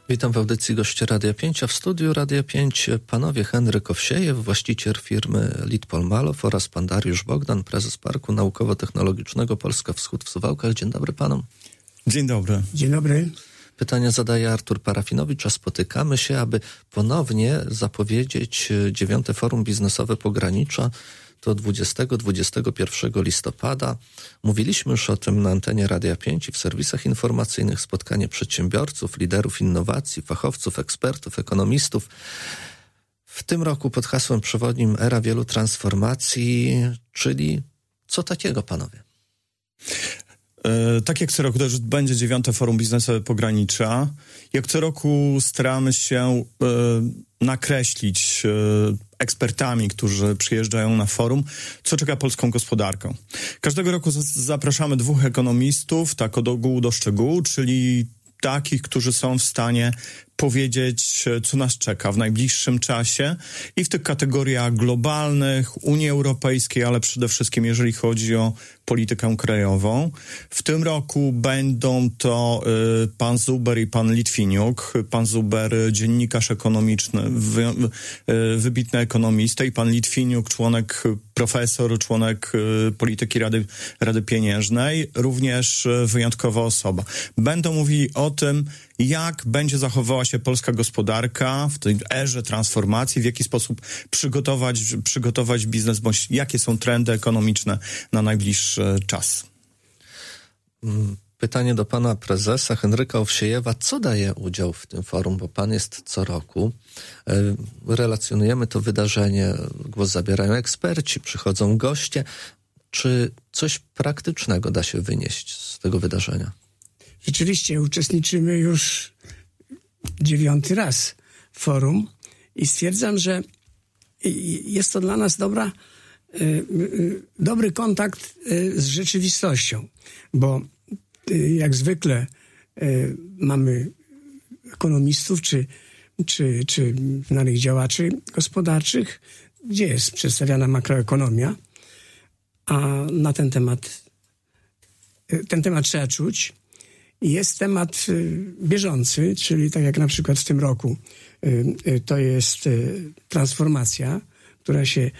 Witam w audycji goście Radia 5, a w studiu Radia 5 panowie Henryk Owsiejew, właściciel firmy Litpol-Malow oraz pan Dariusz Bogdan, prezes Parku Naukowo-Technologicznego Polska Wschód w Suwałkach. Dzień dobry panom. Dzień dobry. Dzień dobry. Pytania zadaje Artur Parafinowicz, a spotykamy się, aby ponownie zapowiedzieć 9. Forum Biznesowe Pogranicza. To 20-21 listopada. Mówiliśmy już o tym na antenie Radia 5 i w serwisach informacyjnych. Spotkanie przedsiębiorców, liderów innowacji, fachowców, ekspertów, ekonomistów. W tym roku pod hasłem przewodnim Era wielu transformacji, czyli co takiego, panowie? Tak jak co roku też będzie 9. Forum Biznesowe Pogranicza. Jak co roku staramy się nakreślić ekspertami, którzy przyjeżdżają na forum, co czeka polską gospodarkę. Każdego roku zapraszamy 2 ekonomistów, tak od ogółu do szczegółu, czyli takich, którzy są w stanie powiedzieć, co nas czeka w najbliższym czasie i w tych kategoriach globalnych, Unii Europejskiej, ale przede wszystkim jeżeli chodzi o politykę krajową. W tym roku będą to pan Zuber i pan Litwiniuk. Pan Zuber, dziennikarz ekonomiczny, wybitny ekonomista, i pan Litwiniuk, profesor, członek polityki Rady Pieniężnej, również wyjątkowa osoba. Będą mówili o tym, jak będzie zachowywała się polska gospodarka w tej erze transformacji, w jaki sposób przygotować biznes, bądź jakie są trendy ekonomiczne na najbliższy czas. Pytanie do pana prezesa Henryka Owsiejewa. Co daje udział w tym forum? Bo pan jest co roku. Relacjonujemy to wydarzenie. Głos zabierają eksperci, przychodzą goście. Czy coś praktycznego da się wynieść z tego wydarzenia? Rzeczywiście uczestniczymy już 9. raz w forum i stwierdzam, że jest to dla nas dobry kontakt z rzeczywistością, bo jak zwykle mamy ekonomistów czy znanych działaczy gospodarczych, gdzie jest przedstawiana makroekonomia, a na ten temat trzeba czuć. Jest temat bieżący, czyli tak jak na przykład w tym roku to jest transformacja, która się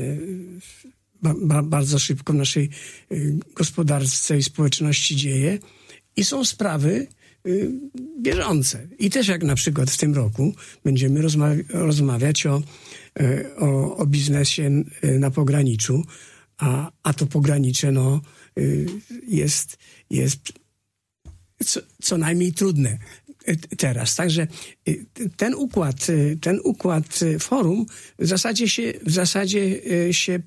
bardzo szybko w naszej gospodarce i społeczności dzieje, i są sprawy bieżące. I też jak na przykład w tym roku będziemy rozmawiać o biznesie na pograniczu, a to pogranicze jest co najmniej trudne teraz. Także ten układ forum w zasadzie się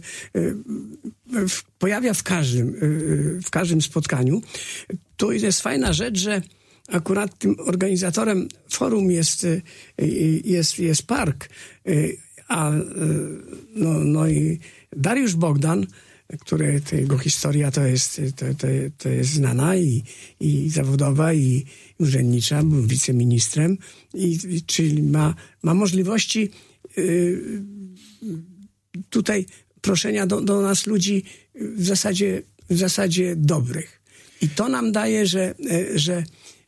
pojawia w każdym spotkaniu. Tu jest fajna rzecz, że akurat tym organizatorem forum jest park, i Dariusz Bogdan, jego historia to jest znana i zawodowa, i urzędnicza, był wiceministrem, czyli ma możliwości tutaj proszenia do nas ludzi w zasadzie dobrych. I to nam daje, że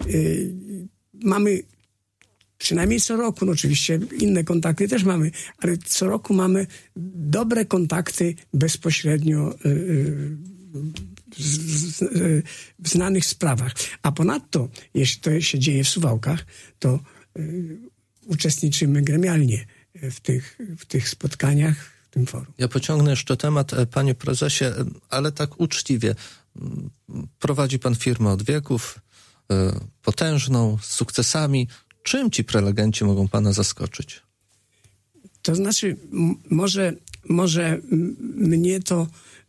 mamy przynajmniej co roku, oczywiście inne kontakty też mamy, ale co roku mamy dobre kontakty bezpośrednio w znanych sprawach. A ponadto, jeśli to się dzieje w Suwałkach, to uczestniczymy gremialnie w tych spotkaniach, w tym forum. Ja pociągnę jeszcze temat, panie prezesie, ale tak uczciwie. Prowadzi pan firmę od wieków, potężną, z sukcesami. Czym ci prelegenci mogą pana zaskoczyć? To znaczy, może mnie to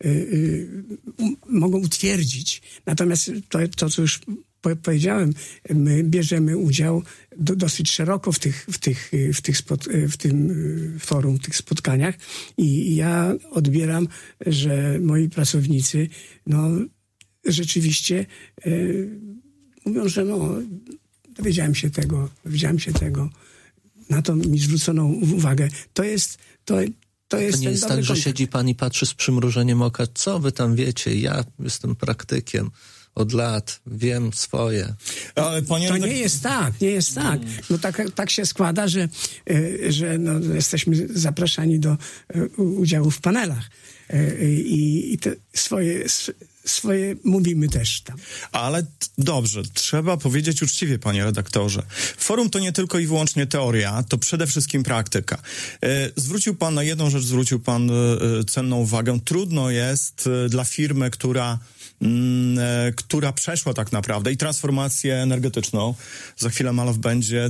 mogą utwierdzić. Natomiast to, co już powiedziałem, my bierzemy udział dosyć szeroko w tym forum, w tych spotkaniach, i ja odbieram, że moi pracownicy rzeczywiście mówią, że dowiedziałem się tego, na to mi zwrócono uwagę. To nie jest tak, że siedzi pan i patrzy z przymrużeniem oka, co wy tam wiecie, ja jestem praktykiem, od lat, wiem swoje. Ale To nie jest tak. No tak się składa, że no, jesteśmy zapraszani do udziału w panelach i te swoje mówimy też tam. Ale dobrze, trzeba powiedzieć uczciwie, panie redaktorze. Forum to nie tylko i wyłącznie teoria, to przede wszystkim praktyka. Zwrócił pan na jedną rzecz, cenną uwagę. Trudno jest dla firmy, która przeszła tak naprawdę i transformację energetyczną. Za chwilę Malow będzie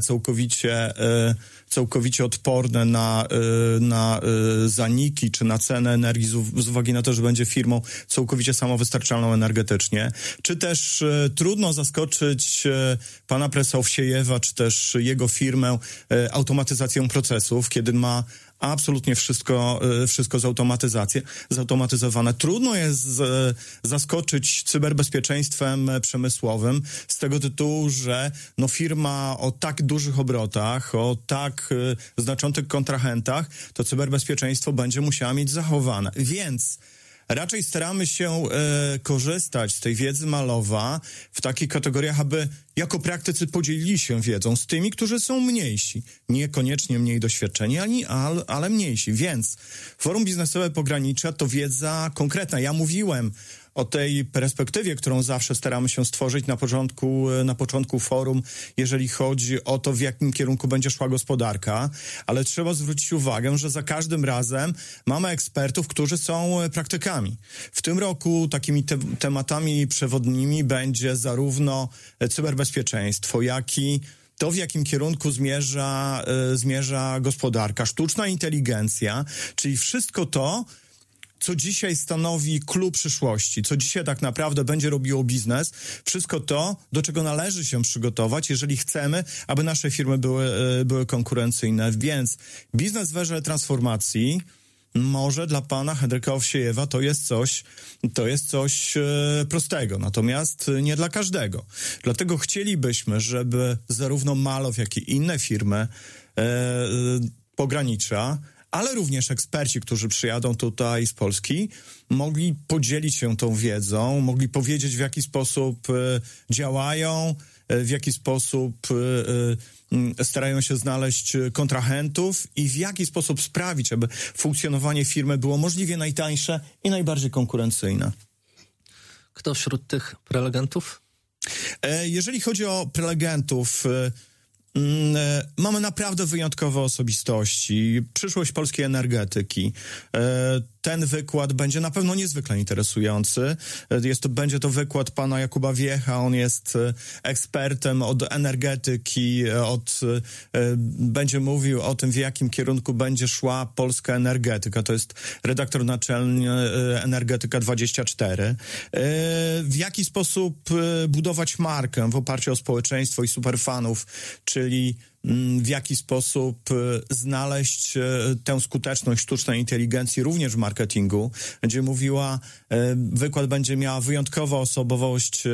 całkowicie odporne na zaniki czy na cenę energii z uwagi na to, że będzie firmą całkowicie samowystarczalną energetycznie. Czy też trudno zaskoczyć pana profesora Owsiejewa, czy też jego firmę automatyzacją procesów, kiedy ma absolutnie wszystko zautomatyzowane. Trudno jest zaskoczyć cyberbezpieczeństwem przemysłowym z tego tytułu, że no firma o tak dużych obrotach, o tak znaczących kontrahentach, to cyberbezpieczeństwo będzie musiała mieć zachowane. Więc raczej staramy się korzystać z tej wiedzy Malowa w takich kategoriach, aby jako praktycy podzielili się wiedzą z tymi, którzy są mniejsi. Niekoniecznie mniej doświadczeni, ale mniejsi. Więc Forum Biznesowe Pogranicza to wiedza konkretna. Ja mówiłem o tej perspektywie, którą zawsze staramy się stworzyć na początku forum, jeżeli chodzi o to, w jakim kierunku będzie szła gospodarka, ale trzeba zwrócić uwagę, że za każdym razem mamy ekspertów, którzy są praktykami. W tym roku takimi tematami przewodnimi będzie zarówno cyberbezpieczeństwo, jak i to, w jakim kierunku zmierza gospodarka, sztuczna inteligencja, czyli wszystko to, co dzisiaj stanowi klucz przyszłości, co dzisiaj tak naprawdę będzie robiło biznes, wszystko to, do czego należy się przygotować, jeżeli chcemy, aby nasze firmy były konkurencyjne. Więc biznes w erze transformacji może dla pana Henryka Owsiejewa to jest coś prostego, natomiast nie dla każdego. Dlatego chcielibyśmy, żeby zarówno Malow, jak i inne firmy pogranicza, ale również eksperci, którzy przyjadą tutaj z Polski, mogli podzielić się tą wiedzą, mogli powiedzieć, w jaki sposób działają, w jaki sposób starają się znaleźć kontrahentów i w jaki sposób sprawić, aby funkcjonowanie firmy było możliwie najtańsze i najbardziej konkurencyjne. Kto wśród tych prelegentów? Jeżeli chodzi o prelegentów, mamy naprawdę wyjątkowe osobistości. Przyszłość polskiej energetyki. Ten wykład będzie na pewno niezwykle interesujący. Będzie to wykład pana Jakuba Wiecha. On jest ekspertem od energetyki, będzie mówił o tym, w jakim kierunku będzie szła polska energetyka. To jest redaktor naczelny Energetyka24. W jaki sposób budować markę w oparciu o społeczeństwo i superfanów, czyli w jaki sposób znaleźć tę skuteczność sztucznej inteligencji również w marketingu. Wykład będzie miała wyjątkową osobowość,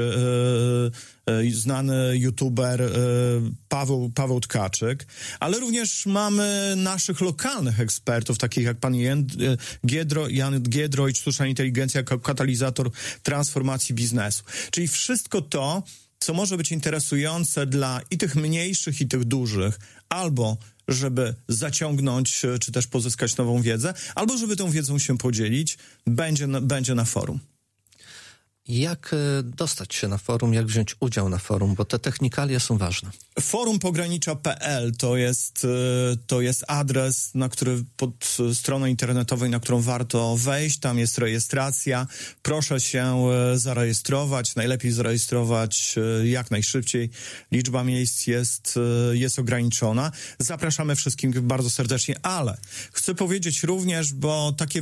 znany youtuber Paweł Tkaczyk, ale również mamy naszych lokalnych ekspertów, takich jak pan Jan Giedroy, sztuczna inteligencja jako katalizator transformacji biznesu. Czyli wszystko to, co może być interesujące dla i tych mniejszych, i tych dużych, albo żeby zaciągnąć, czy też pozyskać nową wiedzę, albo żeby tą wiedzą się podzielić, będzie na forum. Jak dostać się na forum, jak wziąć udział na forum, bo te technikalia są ważne. Forumpogranicha.pl to jest adres, pod stroną internetową, na którą warto wejść. Tam jest rejestracja. Proszę się zarejestrować. Najlepiej zarejestrować jak najszybciej. Liczba miejsc jest ograniczona. Zapraszamy wszystkim bardzo serdecznie, ale chcę powiedzieć również, bo takie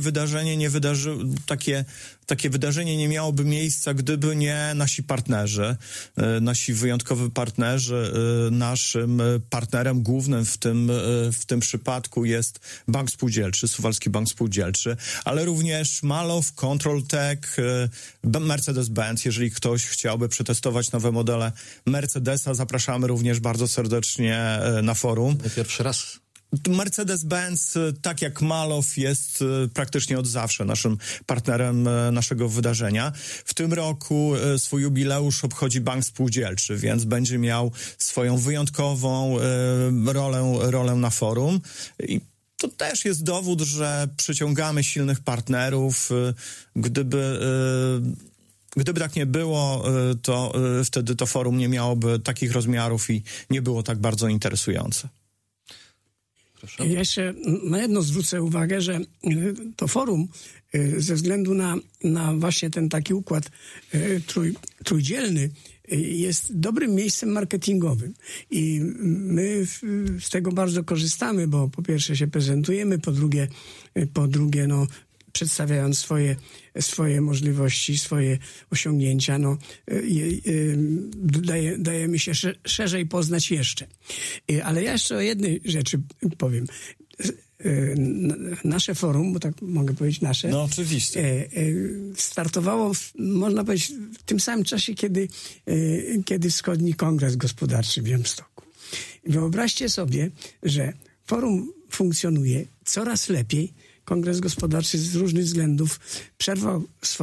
wydarzenie nie miałoby miejsca, gdyby nie nasi partnerzy, nasi wyjątkowi partnerzy. Naszym partnerem głównym w tym przypadku jest Bank Spółdzielczy, Suwalski Bank Spółdzielczy, ale również Malow, Control Tech, Mercedes-Benz. Jeżeli ktoś chciałby przetestować nowe modele Mercedesa, zapraszamy również bardzo serdecznie na forum. Pierwszy raz. Mercedes-Benz, tak jak Malow, jest praktycznie od zawsze naszym partnerem naszego wydarzenia. W tym roku swój jubileusz obchodzi Bank Spółdzielczy, więc będzie miał swoją wyjątkową rolę na forum. I to też jest dowód, że przyciągamy silnych partnerów. Gdyby tak nie było, to wtedy to forum nie miałoby takich rozmiarów i nie było tak bardzo interesujące. Proszę. Ja jeszcze na jedno zwrócę uwagę, że to forum ze względu na właśnie ten taki układ trójdzielny jest dobrym miejscem marketingowym i my z tego bardzo korzystamy, bo po pierwsze się prezentujemy, po drugie no, przedstawiając swoje możliwości, swoje osiągnięcia, no, dajemy się szerzej poznać jeszcze. Ale ja jeszcze o jednej rzeczy powiem. Nasze forum, bo tak mogę powiedzieć nasze, no oczywiście, startowało, można powiedzieć, w tym samym czasie, kiedy Wschodni Kongres Gospodarczy w Białymstoku. Wyobraźcie sobie, że forum funkcjonuje coraz lepiej. Kongres Gospodarczy z różnych względów przerwał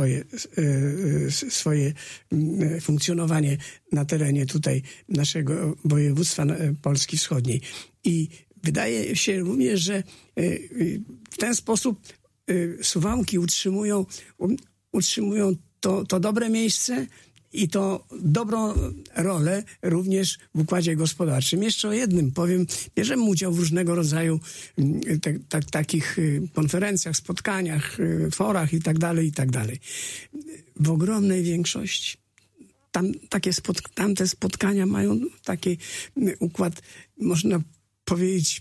swoje funkcjonowanie na terenie tutaj naszego województwa Polski Wschodniej. I wydaje się również, że w ten sposób Suwałki utrzymują to dobre miejsce i to dobrą rolę również w układzie gospodarczym. Jeszcze o jednym powiem. Bierzemy udział w różnego rodzaju takich konferencjach, spotkaniach, forach i tak dalej. W ogromnej większości tamte spotkania mają taki układ, można powiedzieć,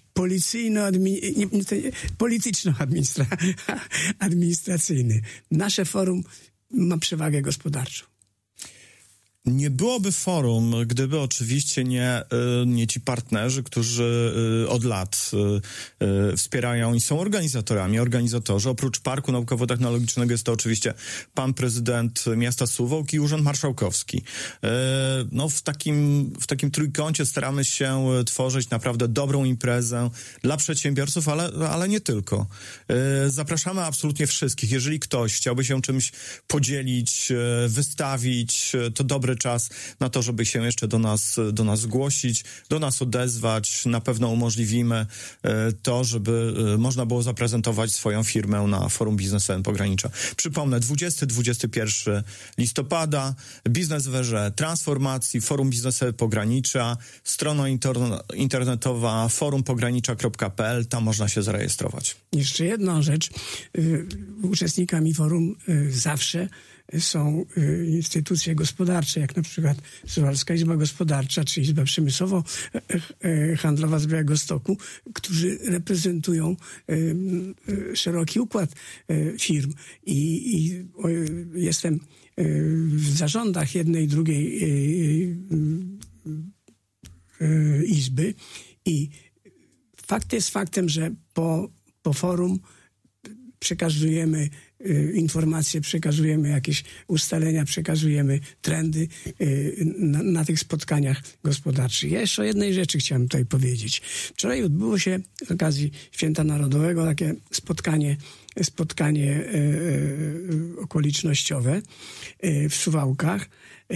polityczno-administracyjny. Nasze forum ma przewagę gospodarczą. Nie byłoby forum, gdyby oczywiście nie ci partnerzy, którzy od lat wspierają i są organizatorzy. Oprócz Parku Naukowo-Technologicznego jest to oczywiście pan prezydent miasta Suwałk i Urząd Marszałkowski. No w takim trójkącie staramy się tworzyć naprawdę dobrą imprezę dla przedsiębiorców, ale nie tylko. Zapraszamy absolutnie wszystkich. Jeżeli ktoś chciałby się czymś podzielić, wystawić, to dobry czas na to, żeby się jeszcze do nas zgłosić, do nas odezwać. Na pewno umożliwimy to, żeby można było zaprezentować swoją firmę na forum biznesowym Pogranicza. Przypomnę, 20-21 listopada, biznes w erze transformacji, forum biznesowe Pogranicza, strona internetowa forumpogranicza.pl, tam można się zarejestrować. Jeszcze jedna rzecz. Uczestnikami forum zawsze są instytucje gospodarcze, jak na przykład Suwalska Izba Gospodarcza czy Izba Przemysłowo-Handlowa z Białegostoku, którzy reprezentują szeroki układ firm. I jestem w zarządach jednej i drugiej izby i fakt jest faktem, że po forum przekazujemy informacje, przekazujemy jakieś ustalenia, przekazujemy trendy na tych spotkaniach gospodarczych. Ja jeszcze o jednej rzeczy chciałem tutaj powiedzieć. Wczoraj odbyło się z okazji Święta Narodowego takie spotkanie okolicznościowe w Suwałkach.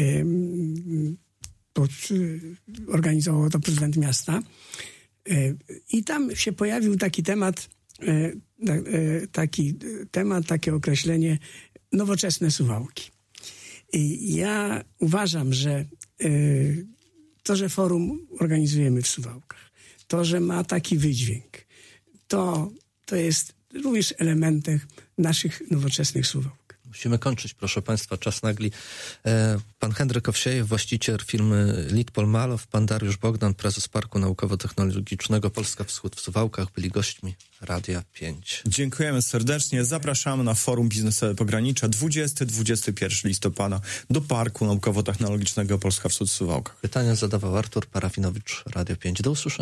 Organizował to prezydent miasta. I tam się pojawił taki temat, takie określenie nowoczesne Suwałki. I ja uważam, że to, że forum organizujemy w Suwałkach, to, że ma taki wydźwięk, to jest również elementem naszych nowoczesnych Suwałk. Musimy kończyć, proszę Państwa, czas nagli. Pan Henryk Owsiejew, właściciel firmy Litpol Malow, pan Dariusz Bogdan, prezes Parku Naukowo-Technologicznego Polska Wschód w Suwałkach, byli gośćmi Radia 5. Dziękujemy serdecznie. Zapraszamy na forum biznesowe Pogranicza 20-21 listopada do Parku Naukowo-Technologicznego Polska Wschód w Suwałkach. Pytania zadawał Artur Parafinowicz, Radio 5. Do usłyszenia.